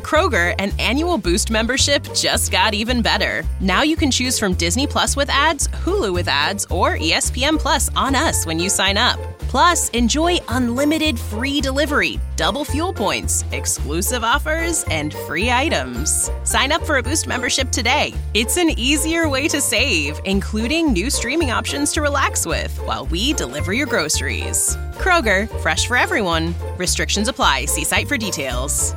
Kroger, an annual Boost membership just got even better. Now you can choose from Disney Plus with ads, Hulu with ads, or ESPN Plus on us when you sign up. Plus, enjoy unlimited free delivery, double fuel points, exclusive offers, and free items. Sign up for a Boost membership today. It's an easier way to save, including new streaming options to relax with while we deliver your groceries. Kroger, fresh for everyone. Restrictions apply. See site for details.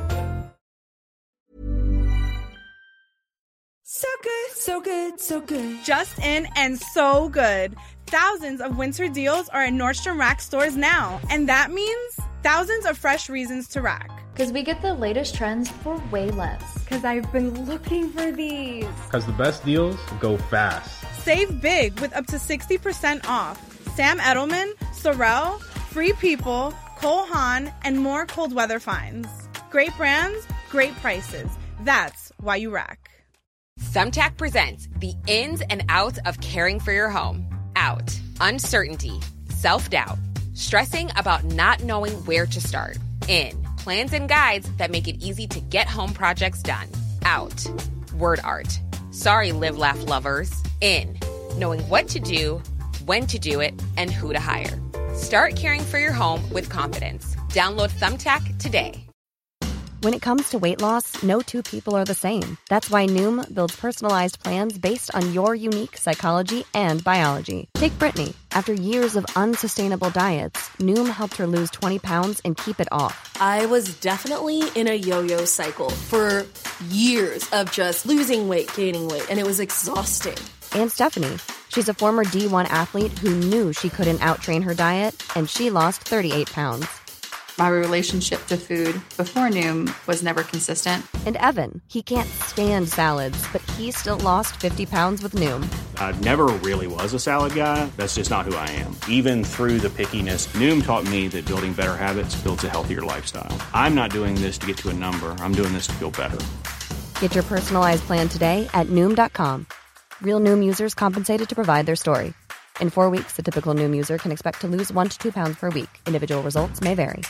So good, so good, so good. Just in and so good. Thousands of winter deals are at Nordstrom Rack stores now. And that means thousands of fresh reasons to rack. Because we get the latest trends for way less. Because I've been looking for these. Because the best deals go fast. Save big with up to 60% off. Sam Edelman, Sorel, Free People, Cole Haan, and more cold weather finds. Great brands, great prices. That's why you rack. Thumbtack presents the ins and outs of caring for your home. Out. Uncertainty. Self-doubt. Stressing about not knowing where to start. In. Plans and guides that make it easy to get home projects done. Out. Word art. Sorry, live, laugh, lovers. In. Knowing what to do, when to do it, and who to hire. Start caring for your home with confidence. Download Thumbtack today. When it comes to weight loss, no two people are the same. That's why Noom builds personalized plans based on your unique psychology and biology. Take Brittany. After years of unsustainable diets, Noom helped her lose 20 pounds and keep it off. I was definitely in a yo-yo cycle for years of just losing weight, gaining weight, and it was exhausting. And Stephanie. She's a former D1 athlete who knew she couldn't outtrain her diet, and she lost 38 pounds. My relationship to food before Noom was never consistent. And Evan, he can't stand salads, but he still lost 50 pounds with Noom. I never really was a salad guy. That's just not who I am. Even through the pickiness, Noom taught me that building better habits builds a healthier lifestyle. I'm not doing this to get to a number. I'm doing this to feel better. Get your personalized plan today at Noom.com. Real Noom users compensated to provide their story. In 4 weeks, the typical Noom user can expect to lose 1 to 2 pounds per week. Individual results may vary.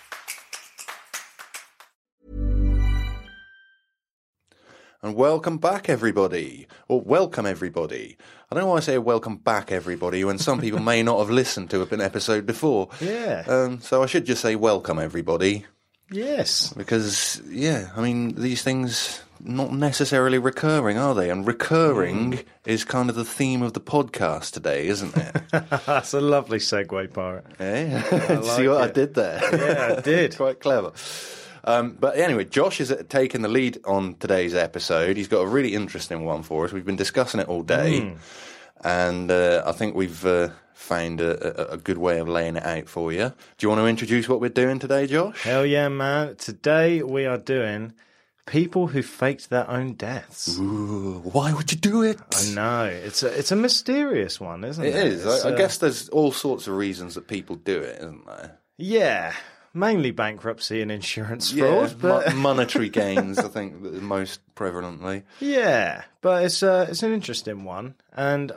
And welcome back, everybody. Or welcome, everybody. I don't know why I say welcome back, everybody, when some people may not have listened to an episode before. Yeah. So I should just say welcome, everybody. Yes. Because, yeah, I mean, these things not necessarily recurring, are they? And recurring is kind of the theme of the podcast today, isn't it? That's a lovely segue, Pirate. Yeah. See what I did there? Yeah, I did. Quite clever. But anyway, Josh is taking the lead on today's episode. He's got a really interesting one for us. We've been discussing it all day, and I think we've found a good way of laying it out for you. Do you want to introduce what we're doing today, Josh? Hell yeah, man. Today we are doing people who faked their own deaths. Ooh, why would you do it? I know. It's a mysterious one, isn't it? It is. I guess there's all sorts of reasons that people do it, isn't there? Yeah. Mainly bankruptcy and insurance fraud, but monetary gains, I think, most prevalently. Yeah, but it's an interesting one, and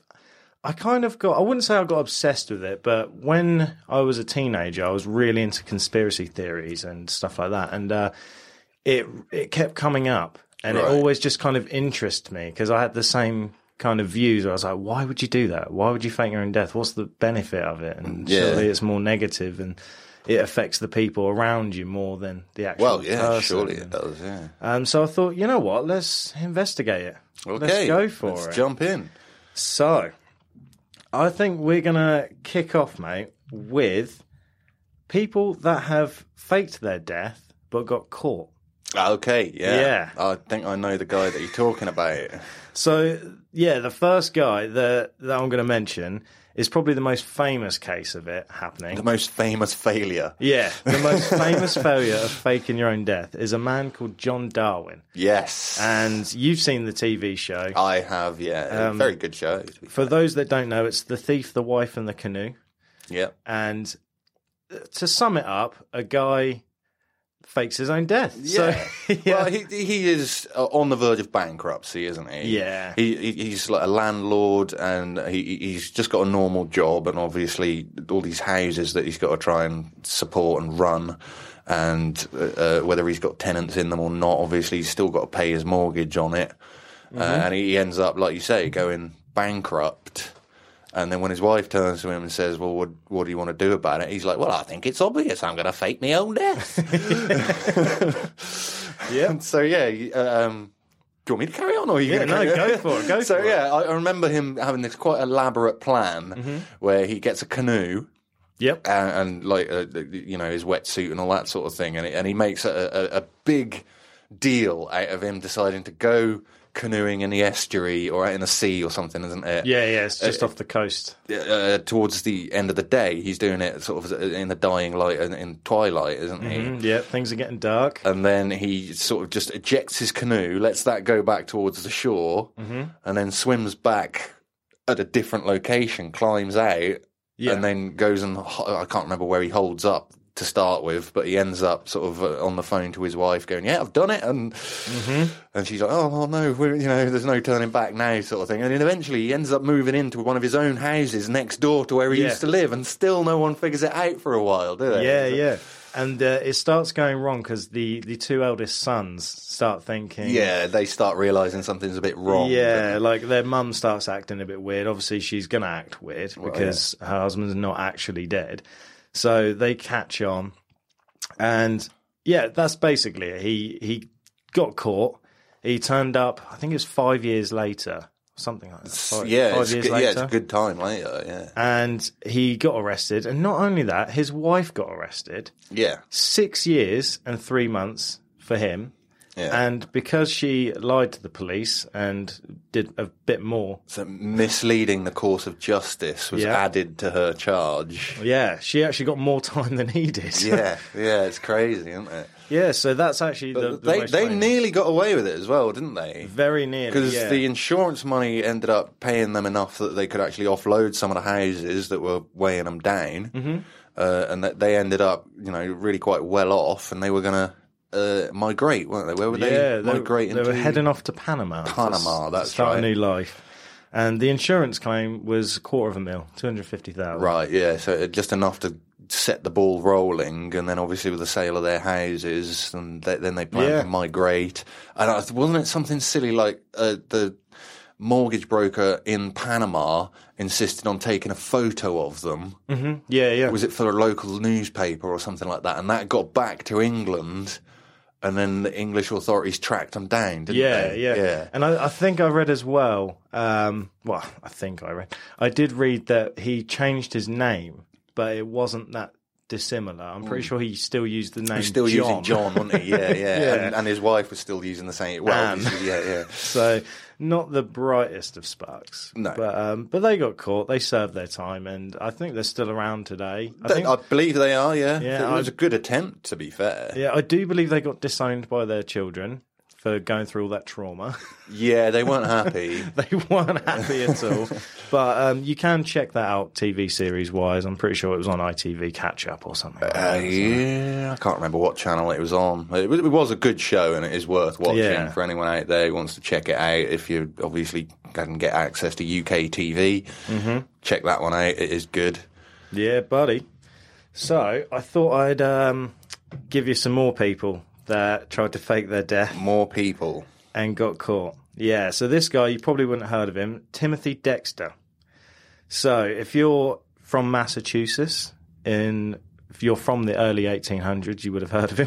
I kind of I wouldn't say I got obsessed with it, but when I was a teenager, I was really into conspiracy theories and stuff like that, and it kept coming up, and it always just kind of interested me because I had the same kind of views. I was like, why would you do that? Why would you fake your own death? What's the benefit of it? And surely it's more negative and it affects the people around you more than the actual person. Surely it does, yeah. So I thought, you know what, let's investigate it. Okay, let's go for it. Let's jump in. So, I think we're going to kick off, mate, with people that have faked their death but got caught. Okay, yeah. I think I know the guy that you're talking about. So, yeah, the first guy that I'm going to mention is probably the most famous case of it happening. The most famous failure. Yeah, the most famous failure of faking your own death is a man called John Darwin. Yes. And you've seen the TV show. I have, yeah. Very good show. For those that don't know, it's The Thief, the Wife and the Canoe. Yeah. And to sum it up, a guy fakes his own death. Yeah. So, yeah. Well, he is on the verge of bankruptcy, isn't he? Yeah. He's like a landlord, and he's just got a normal job, and obviously all these houses that he's got to try and support and run. and whether he's got tenants in them or not. Obviously, he's still got to pay his mortgage on it, and he ends up, like you say, going bankrupt. And then when his wife turns to him and says, well, what do you want to do about it? He's like, well, I think it's obvious. I'm going to fake my own death. Yeah. So, yeah, do you want me to carry on? Or are you going to go for it. Go so, for it. yeah, I remember him having this quite elaborate plan where he gets a canoe. Yep. And like, his wetsuit and all that sort of thing. And he makes a big deal out of him deciding to go canoeing in the estuary or out in the sea or something, isn't it? Yeah, it's just off the coast. Towards the end of the day, he's doing it sort of in the dying light and in twilight, isn't he? Yeah, things are getting dark. And then he sort of just ejects his canoe, lets that go back towards the shore, and then swims back at a different location, climbs out, and then goes and, I can't remember where he holds up to start with, but he ends up sort of on the phone to his wife going, yeah, I've done it. And she's like, oh no, there's no turning back now, sort of thing. And then eventually he ends up moving into one of his own houses next door to where he used to live, and still no one figures it out for a while, do they? Yeah. And it starts going wrong because the two eldest sons start thinking... Yeah, they start realising something's a bit wrong. Yeah, like their mum starts acting a bit weird. Obviously, she's going to act weird because her husband's not actually dead. So they catch on, and yeah, that's basically it. He got caught. He turned up, I think it was 5 years later, something like that. 5 years later. Yeah, it's a good time later, yeah. And he got arrested, and not only that, his wife got arrested. Yeah. 6 years and 3 months for him. Yeah. And because she lied to the police and did a bit more... So misleading the course of justice was added to her charge. Yeah, she actually got more time than he did. Yeah, it's crazy, isn't it? Yeah, so that's actually They nearly got away with it as well, didn't they? Very nearly, because the insurance money ended up paying them enough that they could actually offload some of the houses that were weighing them down. And that they ended up, really quite well off, and they were going to... migrate, weren't they? Where were they migrating? They were heading off to Panama. That's start a new life. And the insurance claim was $250,000. $250,000. Right, yeah. So just enough to set the ball rolling, and then obviously with the sale of their houses, and then they planned to migrate. And wasn't it something silly like the mortgage broker in Panama insisted on taking a photo of them? Yeah. Was it for a local newspaper or something like that? And that got back to England. And then the English authorities tracked them down, didn't they? Yeah. And I think I read as well, I did read that he changed his name, but it wasn't that dissimilar. I'm pretty sure he still used the name John. He was still using John, wasn't he? Yeah. And his wife was still using the same. Well, yeah. So not the brightest of sparks. No. But they got caught. They served their time, and I think they're still around today. I believe they are, yeah. It was a good attempt, to be fair. Yeah, I do believe they got disowned by their children for going through all that trauma. Yeah, they weren't happy. They weren't happy at all. But you can check that out TV series-wise. I'm pretty sure it was on ITV Catch-Up or something. Yeah, I can't remember what channel it was on. It was a good show, and it is worth watching for anyone out there who wants to check it out. If you obviously can get access to UK TV, check that one out. It is good. Yeah, buddy. So I thought I'd give you some more people that tried to fake their death. More people. And got caught. Yeah, so this guy, you probably wouldn't have heard of him, Timothy Dexter. So if you're from Massachusetts, if you're from the early 1800s, you would have heard of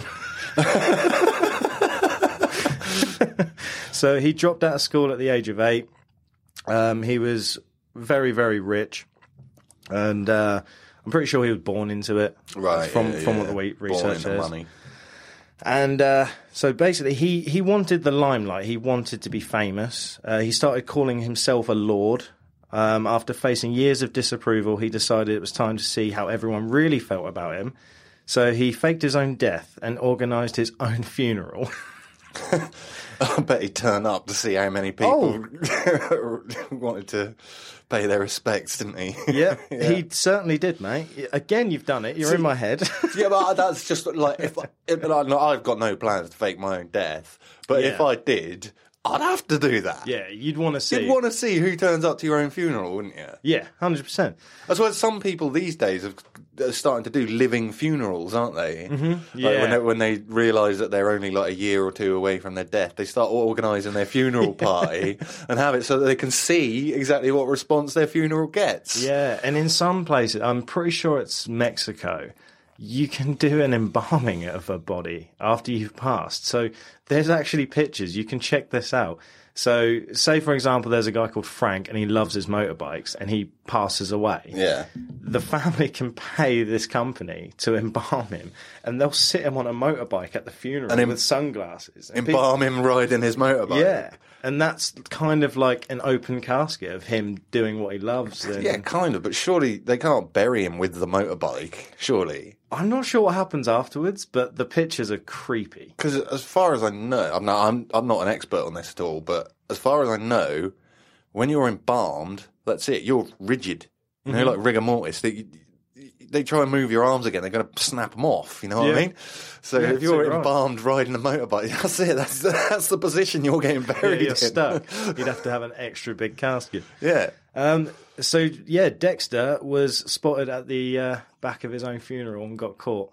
him. So he dropped out of school at the age of 8. He was very, very rich. And I'm pretty sure he was born into it. Right. From what the research says. Money. And so basically he wanted the limelight. He wanted to be famous. He started calling himself a lord. After facing years of disapproval, he decided it was time to see how everyone really felt about him. So he faked his own death and organised his own funeral. I bet he'd turn up to see how many people wanted to pay their respects, didn't he? Yeah, he certainly did, mate. Again, you've done it. You're in my head. Yeah, but that's just like I've got no plans to fake my own death. But if I did, I'd have to do that. Yeah, you'd want to see. You'd want to see who turns up to your own funeral, wouldn't you? Yeah, 100%. That's why some people these days are starting to do living funerals, aren't they? Mm-hmm. Yeah. Like when they realise that they're only like a year or two away from their death, they start organising their funeral party and have it so that they can see exactly what response their funeral gets. Yeah, and in some places, I'm pretty sure it's Mexico, you can do an embalming of a body after you've passed. So there's actually pictures. You can check this out. So say, for example, there's a guy called Frank and he loves his motorbikes and he passes away. Yeah. The family can pay this company to embalm him and they'll sit him on a motorbike at the funeral and with sunglasses. And embalm him riding his motorbike. Yeah. And that's kind of like an open casket of him doing what he loves. And yeah, kind of. But surely they can't bury him with the motorbike, surely. I'm not sure what happens afterwards, but the pictures are creepy. Because as far as I know, I'm not an expert on this at all, but as far as I know, when you're embalmed, that's it. You're rigid. You know, like rigor mortis. They try and move your arms again, they're going to snap them off. You know what I mean? So if you're embalmed riding a motorbike, that's it. That's the position you're getting buried you're in. Stuck. You'd have to have an extra big casket. Yeah. So Dexter was spotted at the back of his own funeral and got caught.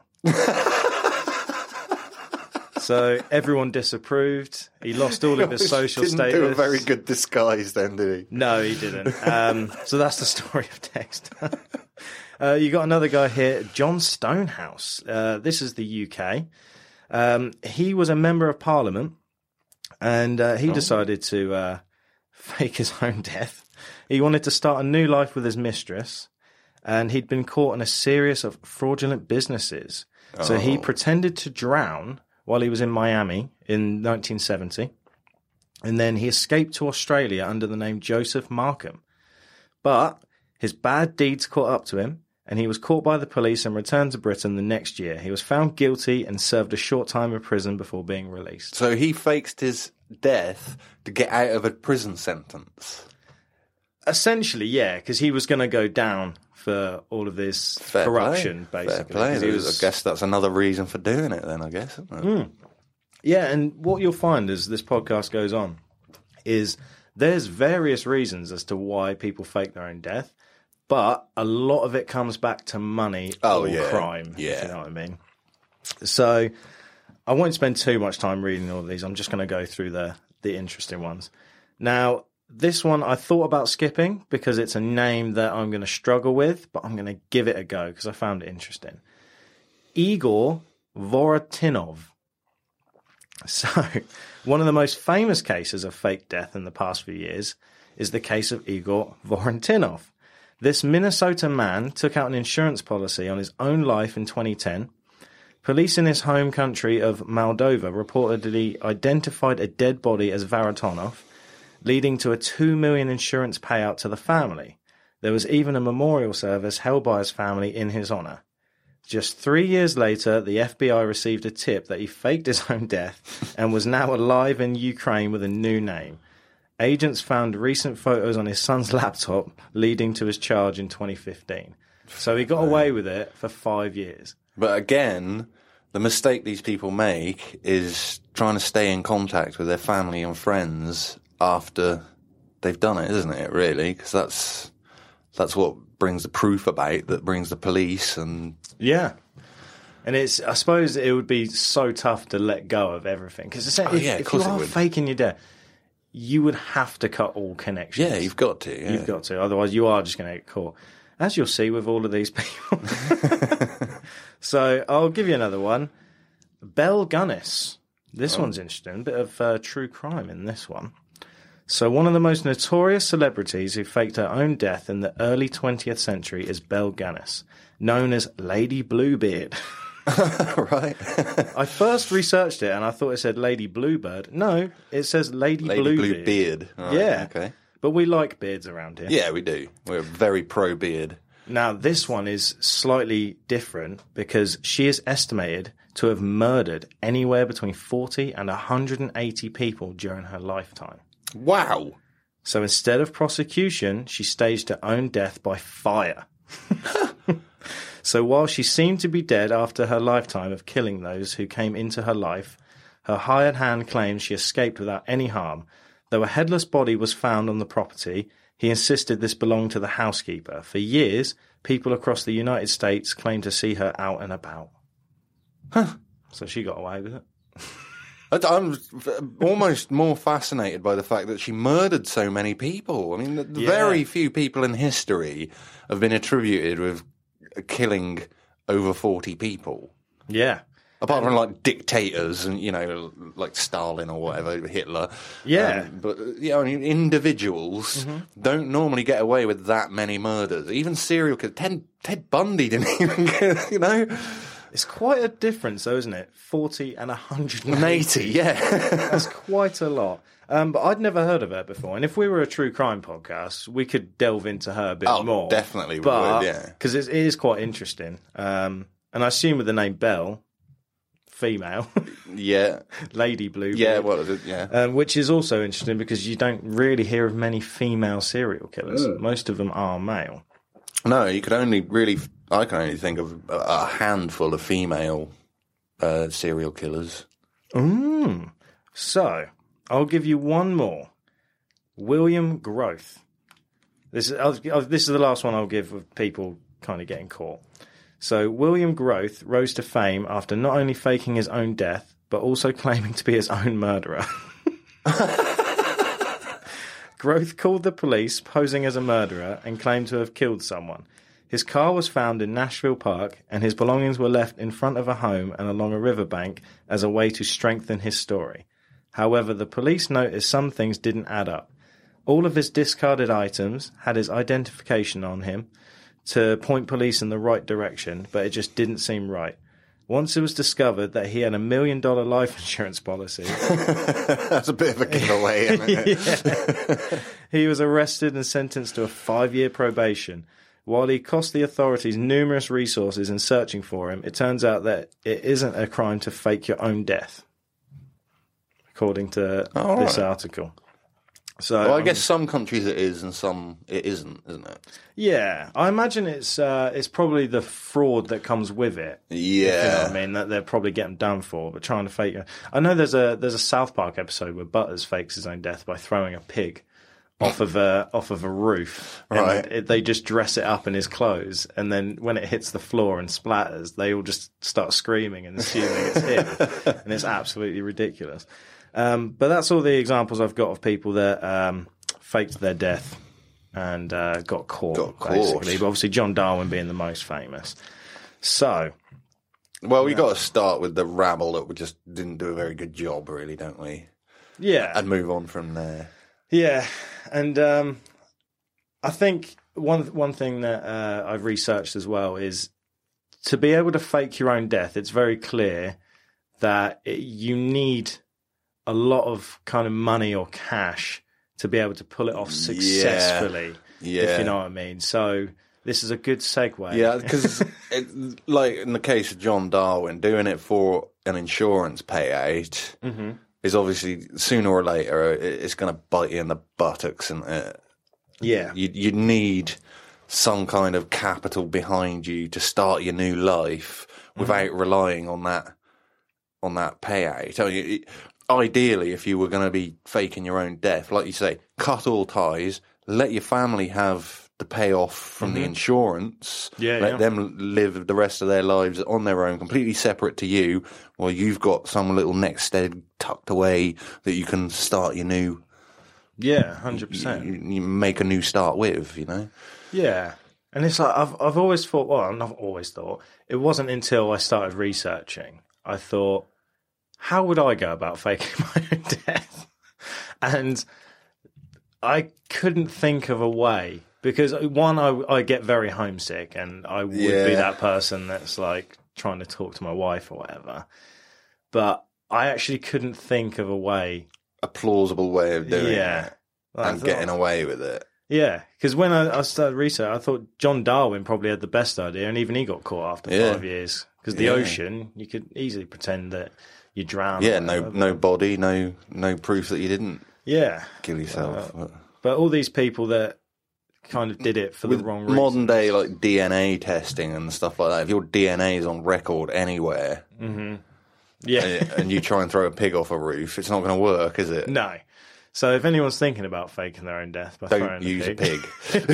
So everyone disapproved. He lost all of his social status. Didn't do a very good disguise then, did he? No, he didn't. So that's the story of Dexter. You got another guy here, John Stonehouse. This is the UK. He was a member of Parliament, and he decided to fake his own death. He wanted to start a new life with his mistress, and he'd been caught in a series of fraudulent businesses. So he pretended to drown while he was in Miami in 1970, and then he escaped to Australia under the name Joseph Markham. But his bad deeds caught up to him, and he was caught by the police and returned to Britain the next year. He was found guilty and served a short time in prison before being released. So he faked his death to get out of a prison sentence? Essentially, yeah, because he was going to go down for all of this corruption, basically. Fair play. I guess that's another reason for doing it then, I guess, isn't it? Yeah, and what you'll find as this podcast goes on is there's various reasons as to why people fake their own death, but a lot of it comes back to money or crime, if you know what I mean. So I won't spend too much time reading all of these. I'm just going to go through the interesting ones. Now, this one I thought about skipping because it's a name that I'm going to struggle with, but I'm going to give it a go because I found it interesting. Igor Vorotinov. So, one of the most famous cases of fake death in the past few years is the case of Igor Vorotinov. This Minnesota man took out an insurance policy on his own life in 2010. Police in his home country of Moldova reportedly identified a dead body as Vorotinov, leading to a $2 million insurance payout to the family. There was even a memorial service held by his family in his honor. Just 3 years later, the FBI received a tip that he faked his own death and was now alive in Ukraine with a new name. Agents found recent photos on his son's laptop, leading to his charge in 2015. So he got away with it for 5 years. But again, the mistake these people make is trying to stay in contact with their family and friends after they've done it, isn't it, really? Because that's what brings the proof about, that brings the police and... Yeah. And I suppose it would be so tough to let go of everything. Because if you are faking your death, you would have to cut all connections. Yeah, you've got to. Yeah. You've got to. Otherwise, you are just going to get caught. As you'll see with all of these people. So, I'll give you another one. Belle Gunness. This one's interesting. A bit of true crime in this one. So, one of the most notorious celebrities who faked her own death in the early 20th century is Belle Gunness, known as Lady Bluebeard. Right. I first researched it and I thought it said Lady Bluebird. No, it says Lady Bluebeard. Right, yeah. Okay. But we like beards around here. Yeah, we do. We're very pro-beard. Now, this one is slightly different because she is estimated to have murdered anywhere between 40 and 180 people during her lifetime. Wow. So instead of prosecution, she staged her own death by fire. So while she seemed to be dead after her lifetime of killing those who came into her life, Her hired hand claims she escaped without any harm. Though a headless body was found on the property, he insisted this belonged to the housekeeper. For years, people across the United States claimed to see her out and about. Huh. So she got away with it. I'm almost more fascinated by the fact that she murdered so many people. I mean, very few people in history have been attributed with killing over 40 people. Yeah. Apart from, like, dictators and, you know, like Stalin or whatever, Hitler. Yeah. But, I mean, individuals don't normally get away with that many murders. Even serial killers. Ted Bundy didn't even get, you know. It's quite a difference, though, isn't it? 40 and 180. 80, yeah. That's quite a lot. But I'd never heard of her before. And if we were a true crime podcast, we could delve into her a bit more. Definitely we would, yeah. Because it is quite interesting. And I assume with the name Belle, female. Yeah. Lady Bluebeard. Yeah, what is it? Yeah. Which is also interesting because you don't really hear of many female serial killers. Most of them are male. No, I can only think of a handful of female serial killers. So, I'll give you one more. William Groth. This is the last one I'll give of people kind of getting caught. So, William Groth rose to fame after not only faking his own death, but also claiming to be his own murderer. Groth called the police, posing as a murderer, and claimed to have killed someone. His car was found in Nashville Park, and his belongings were left in front of a home and along a riverbank as a way to strengthen his story. However, the police noticed some things didn't add up. All of his discarded items had his identification on him to point police in the right direction, but it just didn't seem right. Once it was discovered that he had $1 million life insurance policy... That's a bit of a giveaway, isn't it? He was arrested and sentenced to a 5-year probation. While he cost the authorities numerous resources in searching for him, it turns out that it isn't a crime to fake your own death, according to this article. So, well, I guess some countries it is and some it isn't it? Yeah, I imagine it's probably the fraud that comes with it. Yeah, you know what I mean, that they're probably getting done for, but trying to fake it. I know there's a South Park episode where Butters fakes his own death by throwing a pig off of a roof. Right. They just dress it up in his clothes, and then when it hits the floor and splatters, they all just start screaming and assuming it's him, and it's absolutely ridiculous. But that's all the examples I've got of people that faked their death and got caught, basically. But obviously John Darwin being the most famous. So... Well, we got to start with the rabble that we just didn't do a very good job, really, don't we? Yeah. And move on from there. Yeah, and I think one thing that I've researched as well is to be able to fake your own death, it's very clear that you need a lot of kind of money or cash to be able to pull it off successfully, if you know what I mean. So this is a good segue. Yeah, because like in the case of John Darwin, doing it for an insurance payout is obviously sooner or later it's going to bite you in the buttocks, and you need some kind of capital behind you to start your new life without relying on that payout. Ideally, if you were going to be faking your own death, like you say, cut all ties, let your family have the payoff from the insurance, let them live the rest of their lives on their own, completely separate to you, while you've got some little next egg tucked away that you can start your new... Yeah, 100%. You make a new start with, you know? Yeah. And it's like, I've always thought, well, I've not always thought, it wasn't until I started researching, I thought, how would I go about faking my own death? And I couldn't think of a way, because one, I get very homesick, and I would be that person that's like trying to talk to my wife or whatever. But I actually couldn't think of a plausible way of doing it and getting away with it. Yeah, because when I started research, I thought John Darwin probably had the best idea, and even he got caught after 5 years. Because the ocean, you could easily pretend that you drowned. Yeah, no body, no proof that you didn't kill yourself. But all these people that kind of did it for the wrong reason. Modern day like DNA testing and stuff like that, if your DNA is on record anywhere, and you try and throw a pig off a roof, it's not going to work, is it? No. So if anyone's thinking about faking their own death by Don't throwing use a pig,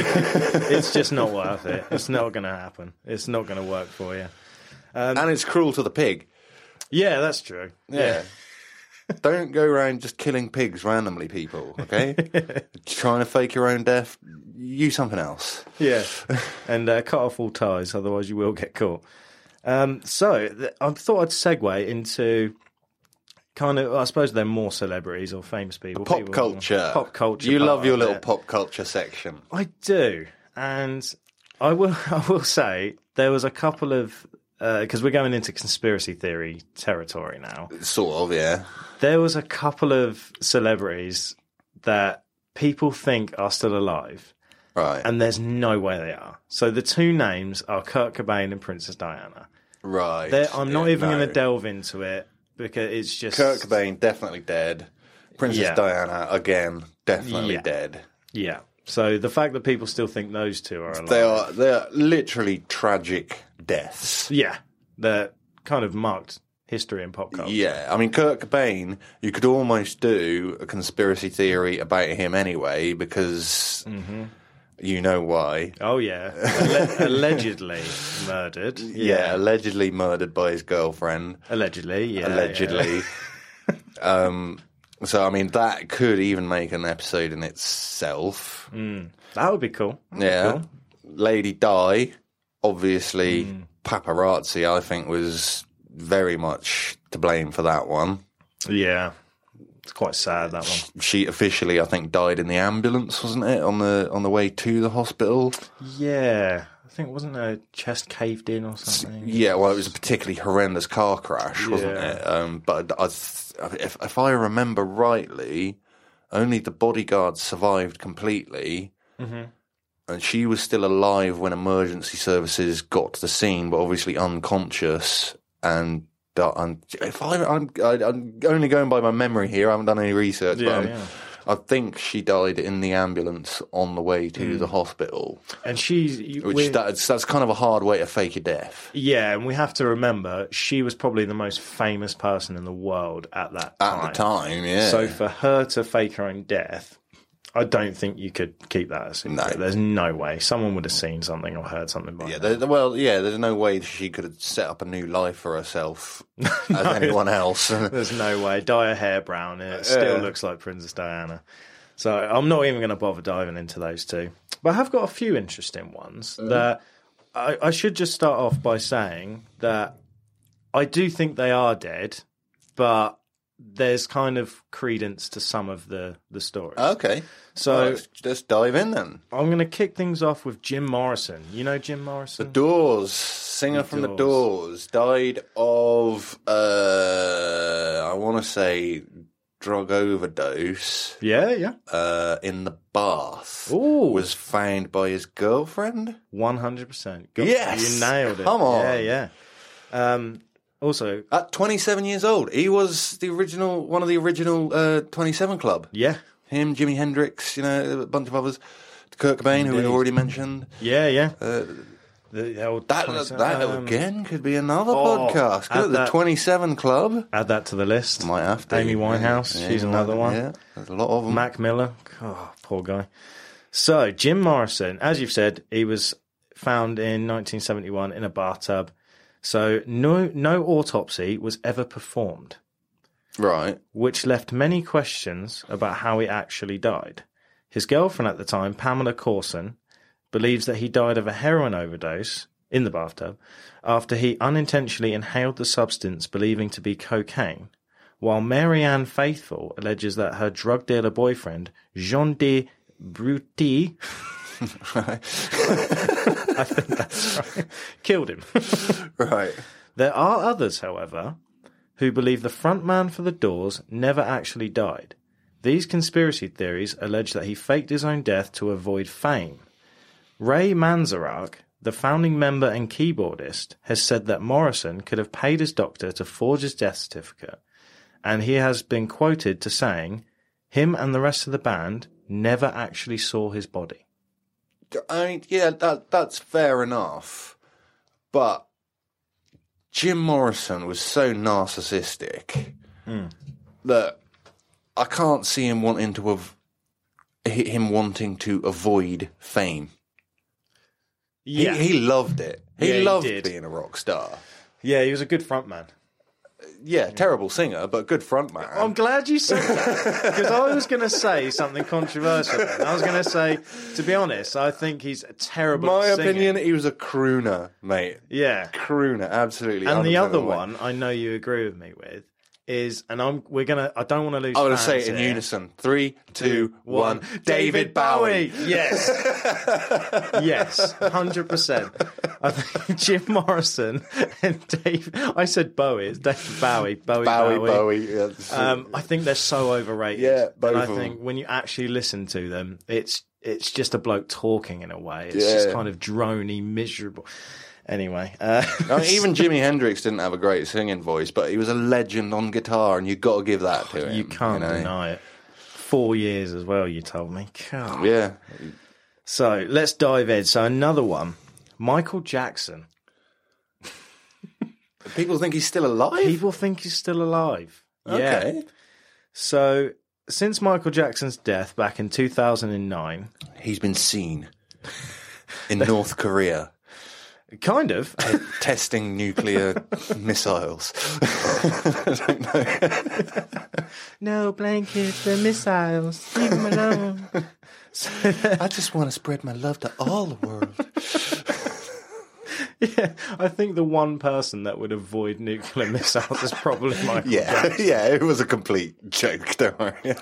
it's just not worth it. It's not going to happen. It's not going to work for you. And it's cruel to the pig. Yeah, that's true. Yeah. Don't go around just killing pigs randomly, people, okay? Trying to fake your own death, use something else. Yeah. And cut off all ties, otherwise you will get caught. I thought I'd segue into kind of, I suppose they're more celebrities or famous people. Pop culture. Pop culture. You love your little pop culture section. I do. And I will say there was a couple of, because we're going into conspiracy theory territory now. Sort of, yeah. There was a couple of celebrities that people think are still alive. Right. And there's no way they are. So the two names are Kurt Cobain and Princess Diana. Right. I'm not even going to delve into it because it's just... Kurt Cobain, definitely dead. Princess Diana, again, definitely dead. Yeah. So the fact that people still think those two are alive... They are literally tragic deaths. Yeah. They're kind of marked history and pop culture. Yeah. I mean, Kurt Cobain, you could almost do a conspiracy theory about him anyway because... Mm-hmm. You know why. Oh, yeah. Allegedly murdered. Yeah, allegedly murdered by his girlfriend. Allegedly, yeah. Allegedly. Yeah. So, I mean, that could even make an episode in itself. That would be cool. Cool. Lady Di, obviously, paparazzi, I think, was very much to blame for that one. Yeah. It's quite sad, that one. She officially, I think, died in the ambulance, wasn't it, on the way to the hospital? Yeah. I think, wasn't her chest caved in or something? Yeah, well, it was a particularly horrendous car crash, wasn't it? But if I remember rightly, only the bodyguards survived completely, and she was still alive when emergency services got to the scene, but obviously unconscious and... I'm only going by my memory here. I haven't done any research, but I think she died in the ambulance on the way to the hospital. And that's kind of a hard way to fake your death. Yeah, and we have to remember she was probably the most famous person in the world at that time. At the time, yeah. So for her to fake her own death, I don't think you could keep that a secret. No. There's no way. Someone would have seen something or heard something by there's no way she could have set up a new life for herself as anyone else. There's no way. Dye her hair brown and it still looks like Princess Diana. So I'm not even going to bother diving into those two. But I have got a few interesting ones that I should just start off by saying that I do think they are dead, but there's kind of credence to some of the stories. Okay. So let's dive in then. I'm going to kick things off with Jim Morrison. You know Jim Morrison? The Doors. Singer from The Doors. Died of, I want to say, drug overdose. Yeah. In the bath. Ooh. Was found by his girlfriend? 100%. Yes. You nailed it. Come on. Yeah. Also, at 27 years old, he was one of the original 27 Club. Yeah. Him, Jimi Hendrix, a bunch of others. Kurt Cobain, who we already mentioned. Yeah. That again could be another podcast. The 27 Club. Add that to the list. Might have to. Amy Winehouse, she's another one. Yeah, there's a lot of them. Mac Miller. Oh, poor guy. So, Jim Morrison, as you've said, he was found in 1971 in a bathtub. So no autopsy was ever performed. Right. Which left many questions about how he actually died. His girlfriend at the time, Pamela Courson, believes that he died of a heroin overdose in the bathtub after he unintentionally inhaled the substance believing to be cocaine, while Marianne Faithfull alleges that her drug dealer boyfriend, Jean de Bruty... Right. I think that's right. Killed him. Right. There are others, however, who believe the frontman for The Doors never actually died. These conspiracy theories allege that he faked his own death to avoid fame. Ray Manzarek, the founding member and keyboardist, has said that Morrison could have paid his doctor to forge his death certificate, and he has been quoted to saying, him and the rest of the band never actually saw his body. I mean, yeah, that's fair enough. But Jim Morrison was so narcissistic that I can't see him wanting to avoid fame. Yeah. He loved it. He loved did. being a rock star. Yeah, he was a good frontman. Yeah, terrible singer, but good frontman. I'm glad you said that, because I was going to say something controversial then. I was going to say, to be honest, I think he's a terrible singer. My opinion, he was a crooner, mate. Yeah. Crooner, absolutely. And the other one, I know you agree with me with, is, and I don't want to lose I want to fans say it in here. unison. 3, 2, 1. David Bowie. Yes. Yes, 100%. I think Jim Morrison and Dave. I said Bowie. It's David Bowie. Bowie. Yeah, I think they're so overrated. Yeah, both and I of think them. when you actually listen to them, it's just a bloke talking in a way. It's just kind of drony, miserable. Anyway, I mean, even Jimi Hendrix didn't have a great singing voice, but he was a legend on guitar, and you've got to give that to him. You can't deny it. 4 years as well, you told me. God. Yeah. So let's dive in. So another one, Michael Jackson. People think he's still alive? People think he's still alive. Okay. Yeah. So since Michael Jackson's death back in 2009... He's been seen in North Korea. Kind of. Testing nuclear missiles. I don't know. No blanket for missiles. Leave them alone. I just want to spread my love to all the world. Yeah, I think the one person that would avoid nuclear missiles is probably Michael Jackson. Yeah, it was a complete joke, don't worry.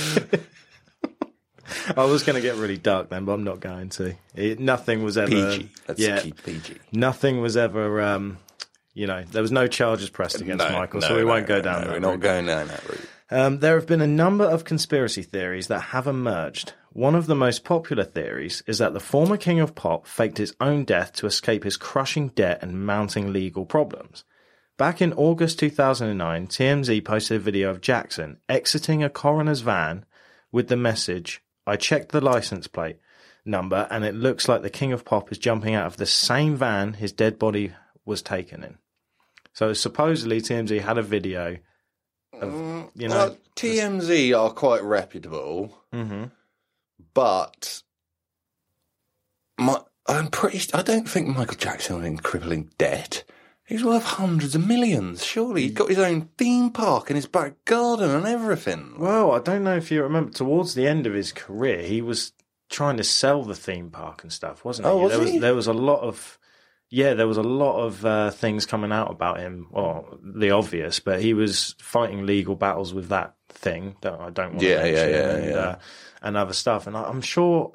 I was going to get really dark then, but I'm not going to. Nothing was ever... PG. Let's keep PG. Nothing was ever... there was no charges pressed against Michael, so we won't go down that route. We're not going down that route. There have been a number of conspiracy theories that have emerged. One of the most popular theories is that the former king of pop faked his own death to escape his crushing debt and mounting legal problems. Back in August 2009, TMZ posted a video of Jackson exiting a coroner's van with the message, "I checked the license plate number and it looks like the king of pop is jumping out of the same van his dead body was taken in." So supposedly TMZ had a video of, Well, TMZ are quite reputable, but I don't think Michael Jackson was in crippling debt. He's worth hundreds of millions. Surely he's got his own theme park in his back garden and everything. Well, I don't know if you remember, towards the end of his career, he was trying to sell the theme park and stuff, wasn't he? Oh, was he? There was a lot of... Yeah, there was a lot of things coming out about him. Well, the obvious, but he was fighting legal battles with that thing that I don't want to mention, and other stuff. And I'm sure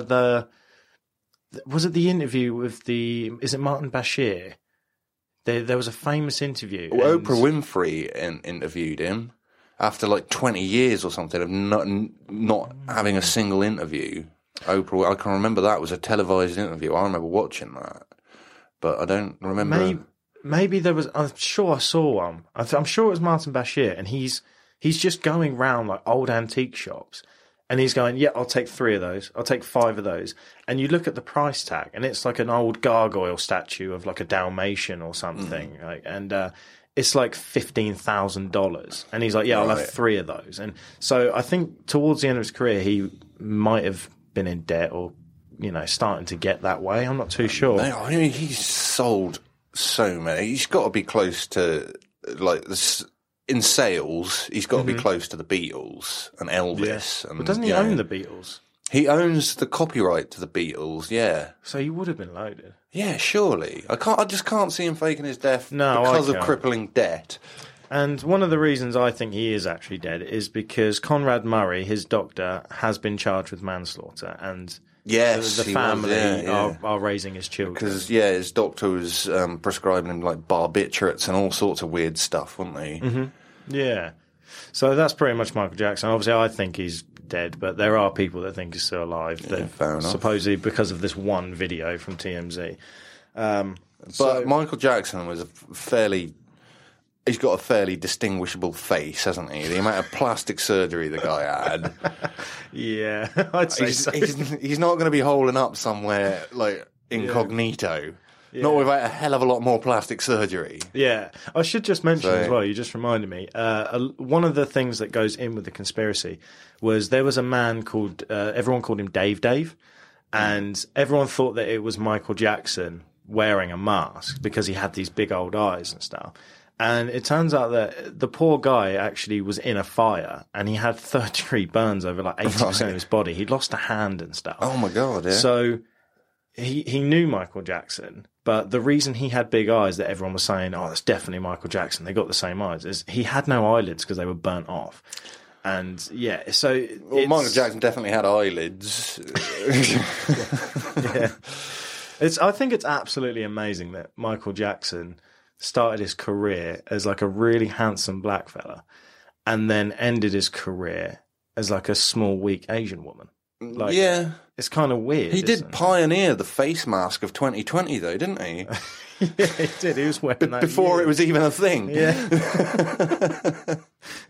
was it the interview with is it Martin Bashir? There was a famous interview. Well, Oprah Winfrey interviewed him after like 20 years or something of not having a single interview. Oprah, I can remember that was a televised interview. I remember watching that. But I don't remember. Maybe there was. I'm sure I saw one. I'm sure it was Martin Bashir, and he's just going round like old antique shops, and he's going, "Yeah, I'll take 3 of those. I'll take 5 of those." And you look at the price tag, and it's like an old gargoyle statue of like a Dalmatian or something, and it's like $15,000. And he's like, "Yeah, I'll have 3 of those." And so I think towards the end of his career, he might have been in debt or, starting to get that way. I'm not too sure. No, I mean, he's sold so many. He's got to be close to, like, this, in sales, he's got to be close to the Beatles and Elvis. Yeah. And, but doesn't he own the Beatles? He owns the copyright to the Beatles, yeah. So he would have been loaded. Yeah, surely. I just can't see him faking his death No, because I of can't. crippling debt. And one of the reasons I think he is actually dead is because Conrad Murray, his doctor, has been charged with manslaughter, and yes, the he family was, are raising his children. Because, his doctor was prescribing him, like, barbiturates and all sorts of weird stuff, wasn't he? Mm-hmm. Yeah. So that's pretty much Michael Jackson. Obviously, I think he's dead, but there are people that think he's still alive. Yeah, fair enough. Supposedly because of this one video from TMZ. But Michael Jackson was he's got a fairly distinguishable face, hasn't he? The amount of plastic surgery the guy had. Yeah, I'd say so. He's not going to be holding up somewhere, like, incognito. Not without a hell of a lot more plastic surgery. Yeah. I should just mention as well, you just reminded me, one of the things that goes in with the conspiracy was there was a man called, everyone called him Dave, and everyone thought that it was Michael Jackson wearing a mask because he had these big old eyes and stuff. And it turns out that the poor guy actually was in a fire and he had third-degree burns over like 80% of his body. He'd lost a hand and stuff. Oh, my God, yeah. So he knew Michael Jackson, but the reason he had big eyes that everyone was saying, oh, that's definitely Michael Jackson, they got the same eyes, is he had no eyelids because they were burnt off. And, yeah, so... Well, Michael Jackson definitely had eyelids. Yeah. I think it's absolutely amazing that Michael Jackson started his career as like a really handsome black fella and then ended his career as like a small, weak Asian woman. Like, yeah. It's kind of weird. He did pioneer the face mask of 2020, though, didn't he? Yeah, he did. He was wearing that before it was even a thing. Yeah.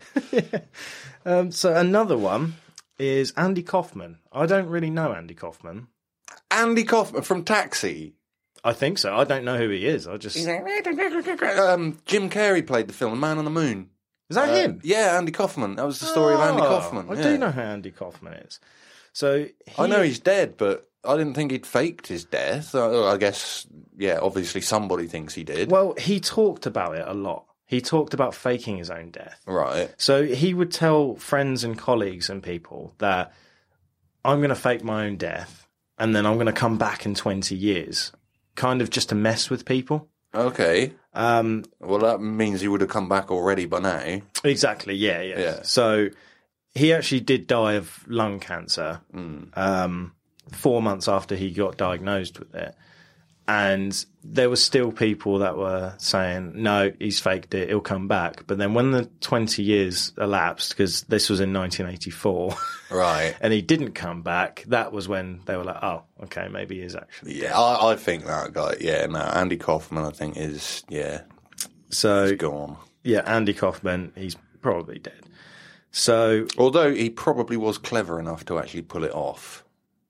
Yeah. So another one is Andy Kaufman. I don't really know Andy Kaufman. Andy Kaufman from Taxi? I think so. I don't know who he is. I just... Jim Carrey played the film Man on the Moon. Is that him? Yeah, Andy Kaufman. That was the story of Andy Kaufman. I do know who Andy Kaufman is. So I know he's dead, but I didn't think he'd faked his death. I guess, yeah, obviously somebody thinks he did. Well, he talked about it a lot. He talked about faking his own death. Right. So he would tell friends and colleagues and people that I'm going to fake my own death and then I'm going to come back in 20 years, kind of just to mess with people. Okay. Well, that means he would have come back already by now. Exactly, yeah. So he actually did die of lung cancer 4 months after he got diagnosed with it. And there were still people that were saying, no, he's faked it, he'll come back. But then when the 20 years elapsed, because this was in 1984, right, and he didn't come back, that was when they were like, oh, okay, maybe he is actually dead. I think that guy, Andy Kaufman, I think is, So, he's gone. Yeah, Andy Kaufman, he's probably dead. So, although he probably was clever enough to actually pull it off.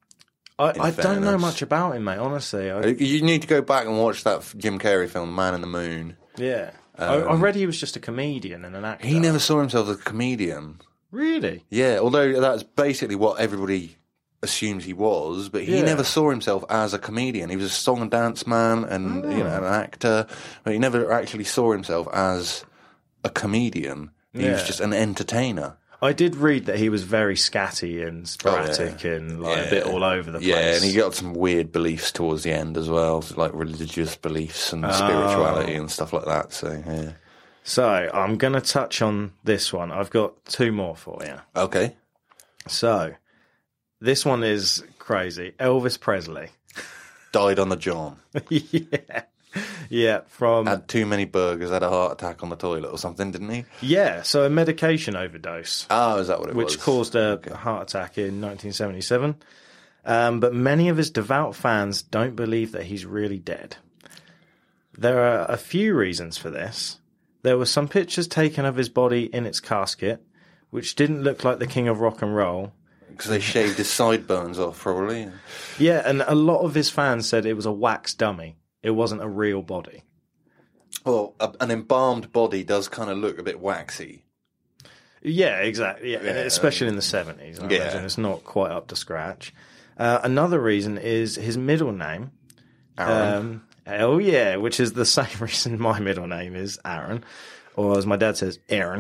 I don't know much about him, mate, honestly. You need to go back and watch that Jim Carrey film, Man in the Moon. Yeah. I read he was just a comedian and an actor. He never saw himself as a comedian. Really? Yeah, although that's basically what everybody assumes he was, but he never saw himself as a comedian. He was a song and dance man and an actor, but he never actually saw himself as a comedian. He was just an entertainer. I did read that he was very scatty and sporadic and a bit all over the place. Yeah, and he got some weird beliefs towards the end as well, like religious beliefs and spirituality and stuff like that. So, yeah. So, I'm going to touch on this one. I've got two more for you. Okay. So, this one is crazy. Elvis Presley. Died on the John. Yeah, had too many burgers, had a heart attack on the toilet or something, didn't he? Yeah, so a medication overdose. Oh, is that what it was? Which caused a heart attack in 1977. But many of his devout fans don't believe that he's really dead. There are a few reasons for this. There were some pictures taken of his body in its casket, which didn't look like the king of rock and roll. Because they shaved his sideburns off, probably. Yeah, and a lot of his fans said it was a wax dummy. It wasn't a real body. Well, an embalmed body does kind of look a bit waxy. Yeah, exactly. Yeah, especially in the 70s. I imagine it's not quite up to scratch. Another reason is his middle name. Aaron. Which is the same reason my middle name is Aaron, or as my dad says, Aaron,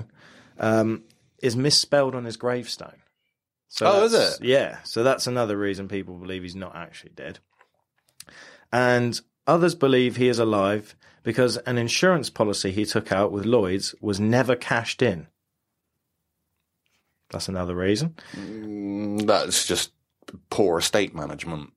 is misspelled on his gravestone. So is it? Yeah, so that's another reason people believe he's not actually dead. And others believe he is alive because an insurance policy he took out with Lloyd's was never cashed in. That's another reason. That's just poor estate management,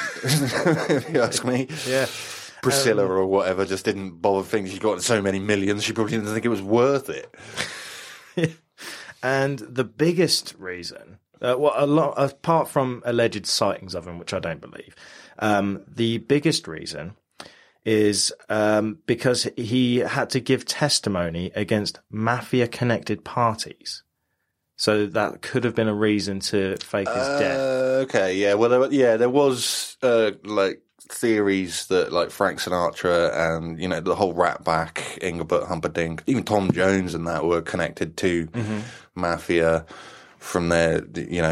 if you ask me. Yeah. Priscilla or whatever just didn't bother thinking she got so many millions, she probably didn't think it was worth it. And the biggest reason, apart from alleged sightings of him, which I don't believe, the biggest reason is because he had to give testimony against mafia-connected parties. So that could have been a reason to fake his death. Okay, yeah. Well, there was like theories that like Frank Sinatra and the whole Rat Pack, Engelbert Humperdinck, even Tom Jones and that were connected to mafia from their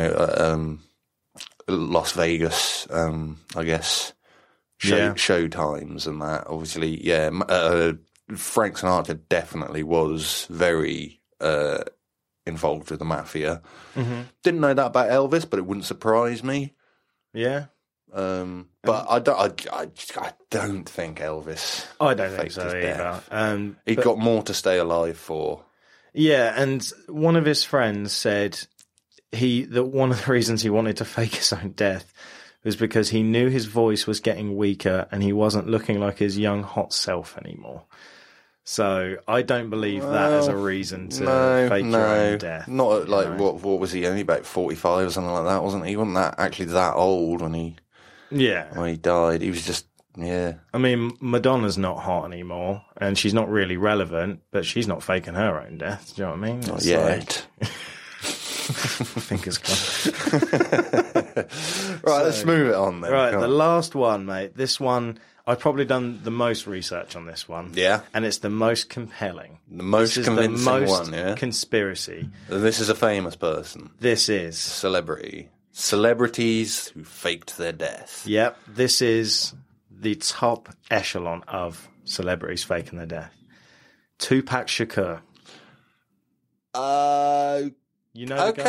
Las Vegas, I guess show times and that. Obviously, Frank Sinatra definitely was very involved with the mafia. Didn't know that about Elvis, but it wouldn't surprise me. Yeah. But I don't think Elvis. I don't think so either. He got more to stay alive for. Yeah, and one of his friends said that one of the reasons he wanted to fake his own death was because he knew his voice was getting weaker and he wasn't looking like his young hot self anymore. So I don't believe that as a reason to fake your own death. Not like what was he, only about 45 or something like that, wasn't he? He wasn't actually that old when he died. He was just I mean, Madonna's not hot anymore and she's not really relevant, but she's not faking her own death. Do you know what I mean? Not yet. Fingers crossed. Right, let's move it on then. Right, the last one, mate. This one, I've probably done the most research on this one. Yeah. And it's the most compelling. The most convincing one, yeah? Conspiracy. This is a famous person. This is. Celebrity. Celebrities who faked their death. Yep. This is the top echelon of celebrities faking their death. Tupac Shakur. You know the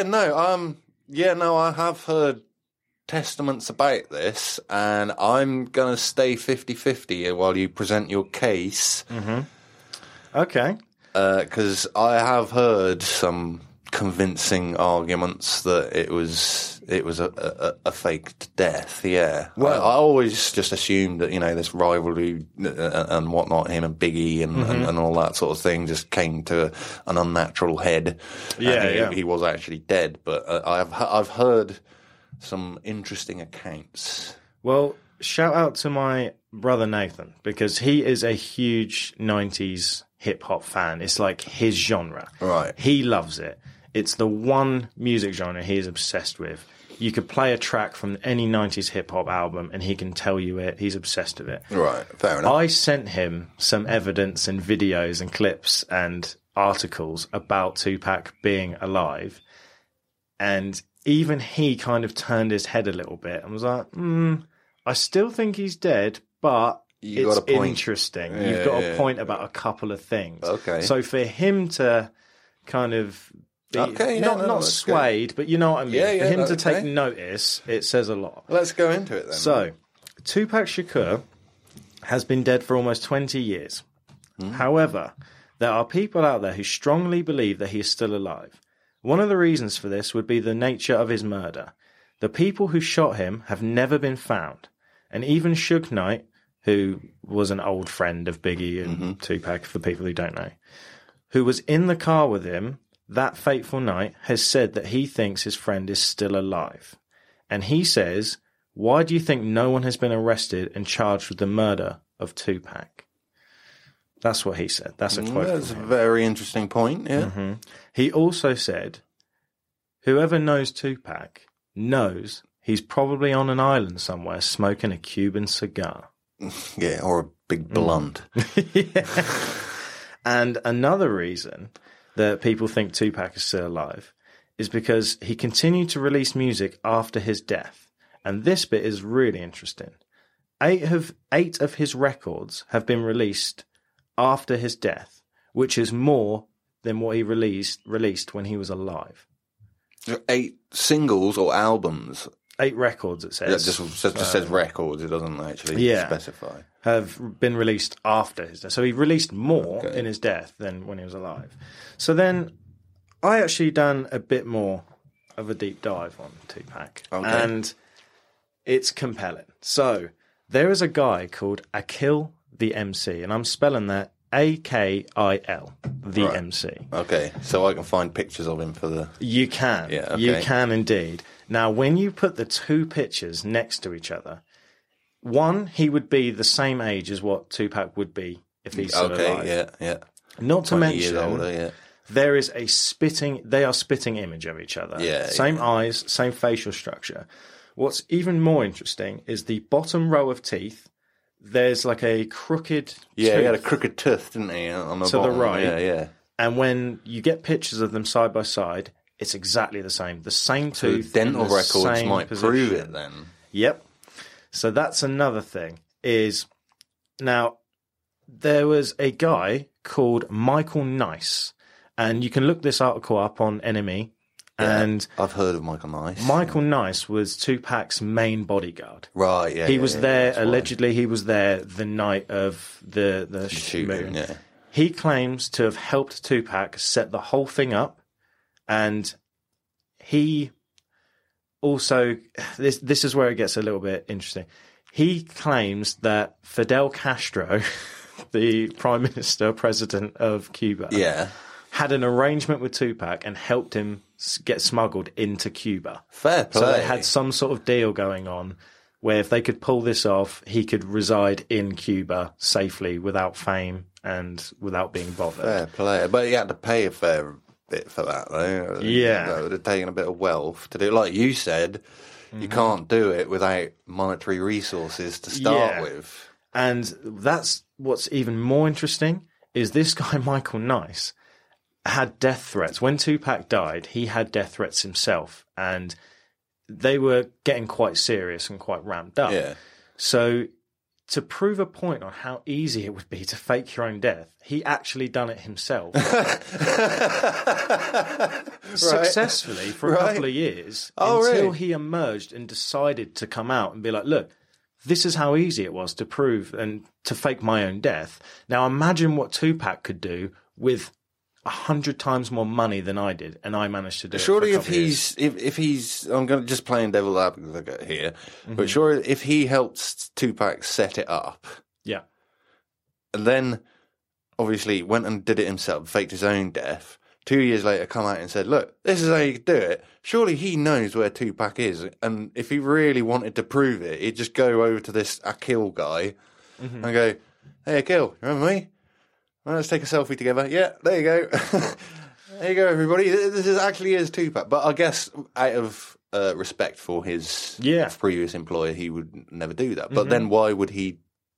guy? I have heard testaments about this, and I'm going to stay 50-50 while you present your case. Okay. Because I have heard some convincing arguments that it was a faked death. Yeah. Well, I always just assumed that this rivalry and whatnot, him and Biggie and all that sort of thing, just came to an unnatural head. He was actually dead, but I've heard some interesting accounts. Well, shout out to my brother Nathan, because he is a huge 90s hip hop fan. It's like his genre. Right. He loves it. It's the one music genre he is obsessed with. You could play a track from any 90s hip-hop album and he can tell you it. He's obsessed with it. Right, fair enough. I sent him some evidence and videos and clips and articles about Tupac being alive. And even he kind of turned his head a little bit and was like, I still think he's dead, but it's interesting. Yeah, You've got a point about a couple of things. Okay. So for him to kind of... not swayed, but you know what I mean. For him to take notice, it says a lot. Let's go into it then. So, Tupac Shakur has been dead for almost 20 years. However, there are people out there who strongly believe that he is still alive. One of the reasons for this would be the nature of his murder. The people who shot him have never been found. And even Suge Knight, who was an old friend of Biggie and Tupac, for people who don't know, who was in the car with him that fateful night, has said that he thinks his friend is still alive. And he says, why do you think no one has been arrested and charged with the murder of Tupac? That's what he said. That's a quote. That's a very interesting point, yeah. He also said, whoever knows Tupac knows he's probably on an island somewhere smoking a Cuban cigar. Yeah, or a big blunt. And another reason that people think Tupac is still alive is because he continued to release music after his death. And this bit is really interesting. 8 of his records have been released after his death, which is more than what he released when he was alive. 8 singles or albums? 8 records, it says. Yeah, just says records, it doesn't actually specify. Have been released after his death. So he released more in his death than when he was alive. So then I actually done a bit more of a deep dive on Tupac. And it's compelling. So there is a guy called Akil the MC, and I'm spelling that Akil, the MC. Okay, so I can find pictures of him for the... You can. Yeah, okay. You can indeed. Now, when you put the 2 pictures next to each other, one, he would be the same age as what Tupac would be if he's still alive. Yeah. Not to mention, 20 years older, There is they are spitting image of each other. Yeah. Same eyes, same facial structure. What's even more interesting is the bottom row of teeth. There's like a crooked tooth. Yeah, he had a crooked tooth, didn't he? On the bottom. The right. Yeah. And when you get pictures of them side by side, it's exactly the same. The same tooth. The dental records might position. prove it then. Yep. So that's another thing. Now, there was a guy called Michael Nice, and you can look this article up on NME. Yeah, and I've heard of Michael Nice. Michael Nice was Tupac's main bodyguard. Right, yeah. He was there, allegedly, he was there the night of the shooting. Yeah. He claims to have helped Tupac set the whole thing up, and he also, this is where it gets a little bit interesting. He claims that Fidel Castro, the president of Cuba, had an arrangement with Tupac and helped him get smuggled into Cuba. Fair play. So they had some sort of deal going on where if they could pull this off, he could reside in Cuba safely without fame and without being bothered. Fair play. But he had to pay a fair bit for that, though. Yeah. That would have taken a bit of wealth to do it. Like you said, you can't do it without monetary resources to start with. And that's what's even more interesting is this guy, Michael Nice, had death threats. When Tupac died, he had death threats himself, and they were getting quite serious and quite ramped up. Yeah. So to prove a point on how easy it would be to fake your own death, he actually done it himself. Successfully for a couple of years until he emerged and decided to come out and be like, look, this is how easy it was to prove and to fake my own death. Now imagine what Tupac could do with 100 times more money than I did, and I managed to do surely it. Surely, if he's, I'm going to just playing devil's advocate here, but sure, if he helped Tupac set it up, and then obviously went and did it himself, faked his own death. 2 years later, come out and said, "Look, this is how you do it." Surely he knows where Tupac is, and if he really wanted to prove it, he'd just go over to this Akil guy and go, "Hey, Akil, remember me? Well, let's take a selfie together." Yeah, there you go. There you go, everybody. This is Tupac. But I guess out of respect for his previous employer, he would never do that. But then why would he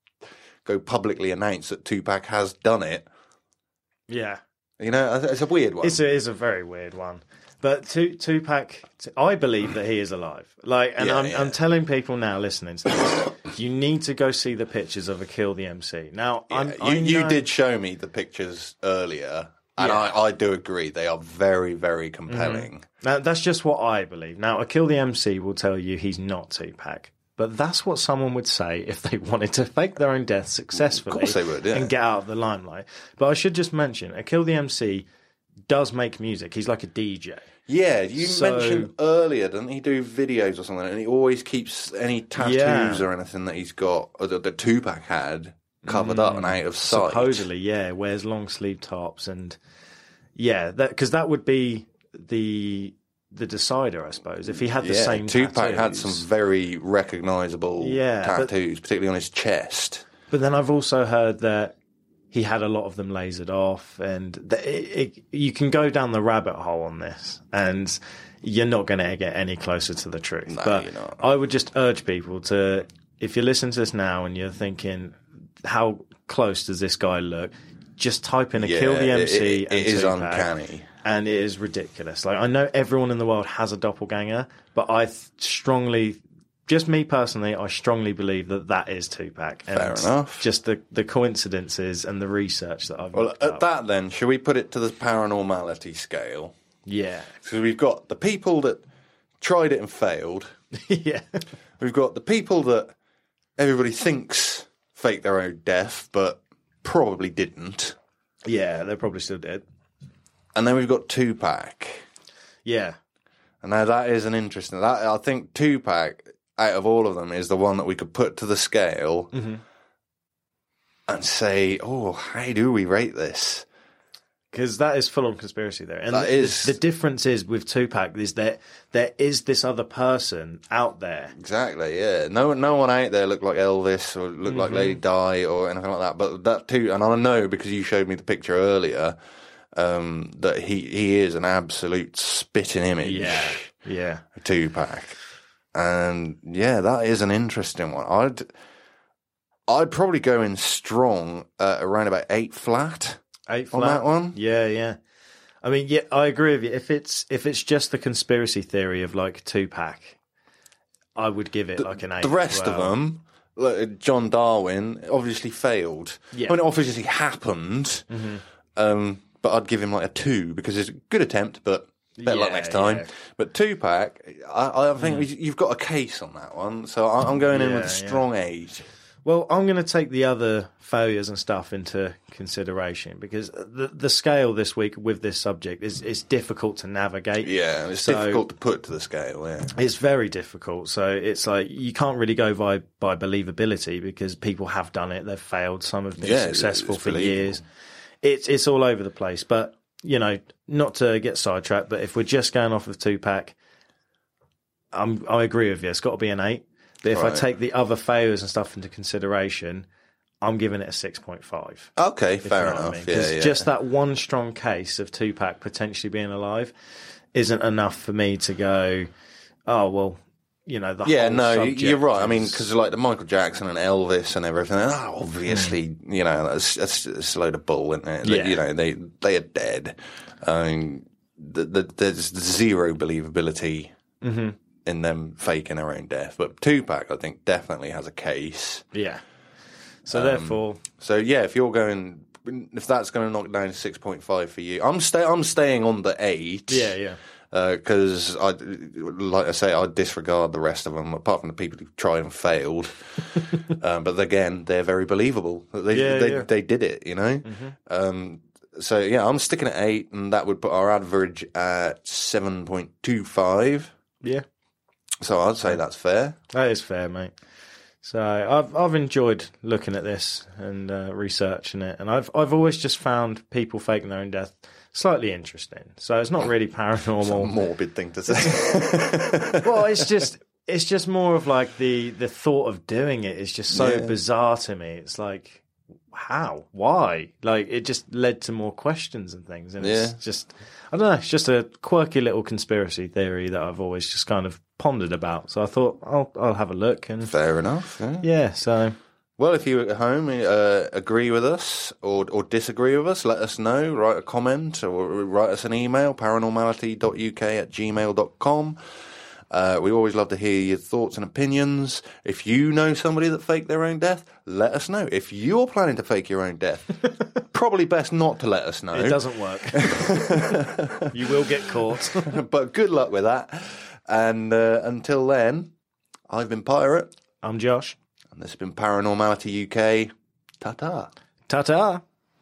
go publicly announce that Tupac has done it? Yeah. You know, it's a weird one. It is a very weird one. But Tupac, I believe that he is alive. I'm telling people now listening to this, you need to go see the pictures of Akil the MC. Now, you did show me the pictures earlier, and I do agree they are very, very compelling. Now, that's just what I believe. Now, Akil the MC will tell you he's not Tupac. But that's what someone would say if they wanted to fake their own death successfully of course they would, and get out of the limelight. But I should just mention, Akil the MC does make music. He's like a DJ. Yeah, you mentioned earlier, didn't he do videos or something? And he always keeps any tattoos or anything that he's got, or that Tupac had, covered up and out of sight. Supposedly, wears long sleeve tops. And because that would be the decider, I suppose, if he had the same Tupac tattoos. had some very recognisable tattoos, particularly on his chest. But then I've also heard that he had a lot of them lasered off, and you can go down the rabbit hole on this, and you're not going to get any closer to the truth. No, but you're not. I would just urge people to, if you listen to this now and you're thinking, how close does this guy look? Just type in Akil the MC. It is uncanny. And it is ridiculous. Like, I know everyone in the world has a doppelganger, but I strongly, just me personally, I strongly believe that is Tupac. And fair enough. Just the coincidences and the research that I've looked up. That then, should we put it to the paranormality scale? Yeah. So we've got the people that tried it and failed. Yeah. We've got the people that everybody thinks faked their own death, but probably didn't. Yeah, they probably still did. And then we've got Tupac. Yeah. And now that is an interesting... I think Tupac, out of all of them, is the one that we could put to the scale and say, how do we rate this? Because that is full-on conspiracy there. And that is... The difference is with Tupac is that there is this other person out there. Exactly, yeah. No one out there looked like Elvis or looked like Lady Di or anything like that. But that too... And I know because you showed me the picture earlier... that he is an absolute spitting image. Yeah. Of Tupac. And yeah, that is an interesting one. I'd probably go in strong around about 8 flat. 8 on flat. that one. Yeah. I mean, yeah, I agree with you. If it's just the conspiracy theory of like Tupac, I would give it like an 8. The rest of them, like John Darwin, obviously failed. Yeah. I mean, it obviously happened. But I'd give him like a 2 because it's a good attempt, but better luck next time. Yeah. But Tupac, I think you've got a case on that one, so I'm going in with a strong 8. Well, I'm going to take the other failures and stuff into consideration because the scale this week with this subject is difficult to navigate. Yeah, it's difficult to put to the scale, yeah. It's very difficult. So it's like you can't really go by believability because people have done it. They've failed. Some have been successful for years. It's all over the place. But, you know, not to get sidetracked, but if we're just going off of Tupac, I agree with you. It's got to be an 8. But if I take the other failures and stuff into consideration, I'm giving it a 6.5. Okay, fair enough. Because just that one strong case of Tupac potentially being alive isn't enough for me to go, oh, well, you know, the whole subject you're right. I mean, because like the Michael Jackson and Elvis and everything, obviously, you know, that's a load of bull, isn't it? Yeah. You know, they are dead. I mean, there's zero believability in them faking their own death. But Tupac, I think, definitely has a case. Yeah. So therefore... So, yeah, if that's going to knock down to 6.5 for you, I'm staying on the 8. Yeah. Because, like I say, I disregard the rest of them, apart from the people who tried and failed. But again, they're very believable. They did it, you know? So, yeah, I'm sticking at 8, and that would put our average at 7.25. Yeah. So I'd say that's fair. That is fair, mate. So I've enjoyed looking at this and researching it, and I've always just found people faking their own death slightly interesting. So it's not really paranormal. It's a morbid thing to say. Well, it's just more of like the thought of doing it is just so bizarre to me. It's like, how? Why? Like, it just led to more questions and things. And it's just, I don't know, it's just a quirky little conspiracy theory that I've always just kind of pondered about. So I thought I'll have a look. And fair enough. Yeah, so... Well, if you at home agree with us or disagree with us, let us know. Write a comment or write us an email, paranormality.uk@gmail.com. We always love to hear your thoughts and opinions. If you know somebody that faked their own death, let us know. If you're planning to fake your own death, probably best not to let us know. It doesn't work. You will get caught. But good luck with that. And until then, I've been Pirate. I'm Josh. And this has been Paranormality UK. Ta-ta. Ta-ta.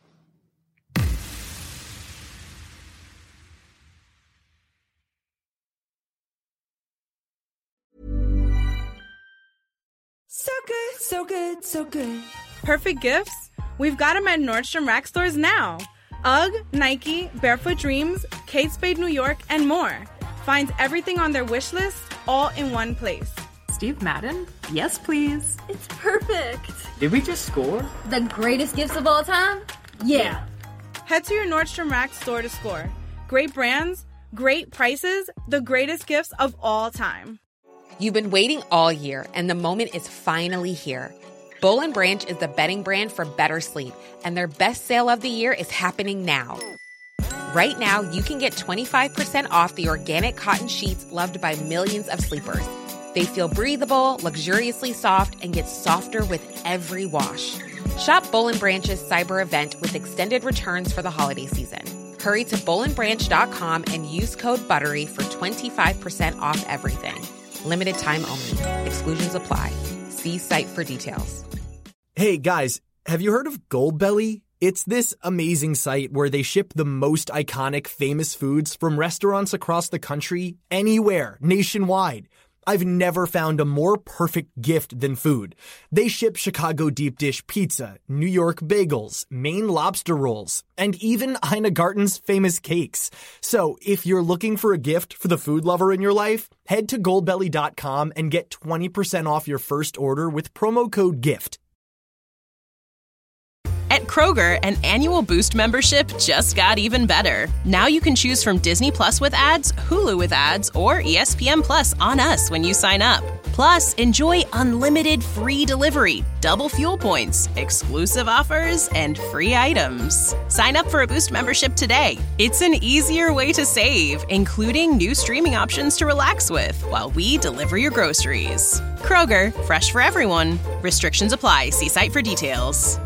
So good, so good, so good. Perfect gifts? We've got them at Nordstrom Rack stores now. UGG, Nike, Barefoot Dreams, Kate Spade New York, and more. Find everything on their wish list all in one place. Steve Madden? Yes, please. It's perfect. Did we just score? The greatest gifts of all time? Yeah. Head to your Nordstrom Rack store to score. Great brands, great prices, the greatest gifts of all time. You've been waiting all year, and the moment is finally here. Boll & Branch is the bedding brand for better sleep, and their best sale of the year is happening now. Right now, you can get 25% off the organic cotton sheets loved by millions of sleepers. They feel breathable, luxuriously soft, and get softer with every wash. Shop Boll & Branch's cyber event with extended returns for the holiday season. Hurry to bollandbranch.com and use code BUTTERY for 25% off everything. Limited time only. Exclusions apply. See site for details. Hey guys, have you heard of Goldbelly? It's this amazing site where they ship the most iconic famous foods from restaurants across the country, anywhere, nationwide. I've never found a more perfect gift than food. They ship Chicago deep dish pizza, New York bagels, Maine lobster rolls, and even Ina Garten's famous cakes. So if you're looking for a gift for the food lover in your life, head to goldbelly.com and get 20% off your first order with promo code GIFT. At Kroger, an annual Boost membership just got even better. Now you can choose from Disney Plus with ads, Hulu with ads, or ESPN Plus on us when you sign up. Plus, enjoy unlimited free delivery, double fuel points, exclusive offers, and free items. Sign up for a Boost membership today. It's an easier way to save, including new streaming options to relax with while we deliver your groceries. Kroger, fresh for everyone. Restrictions apply. See site for details.